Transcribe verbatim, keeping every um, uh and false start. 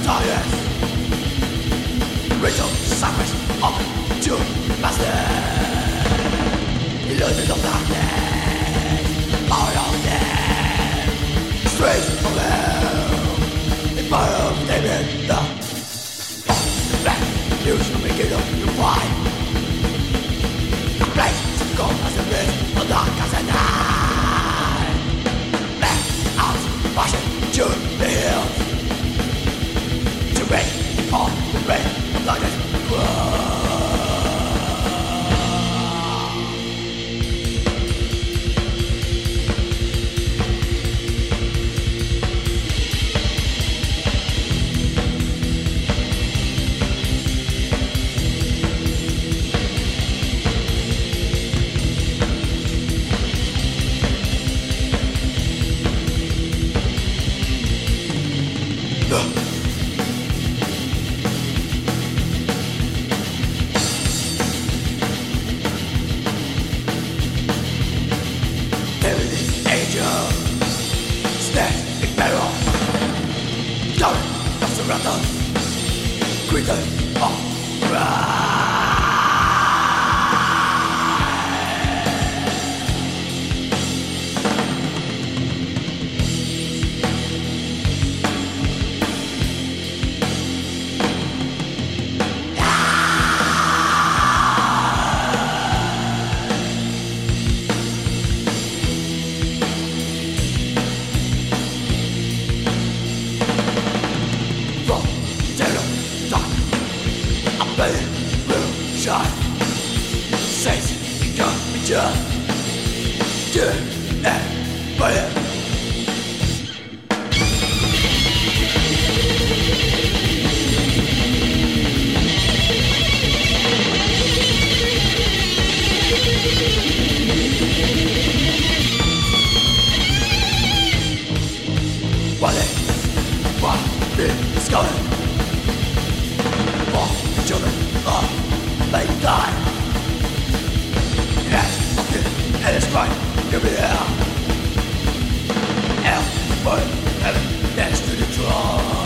science. Ritual sacrifice of to master. Illusions of darkness, power of death. Strange from hell, the fire of David. The black news from the kingdom you find. The place cold as the mist, the dark as the night. Black out, passion to the hills. To rain on the rain of darkness. Creatures of will shine. Saints become just good and fire. One day, one big sky. Children of they die. Yes, and it's right, give me hell. Hell, but heaven, that's to the throne.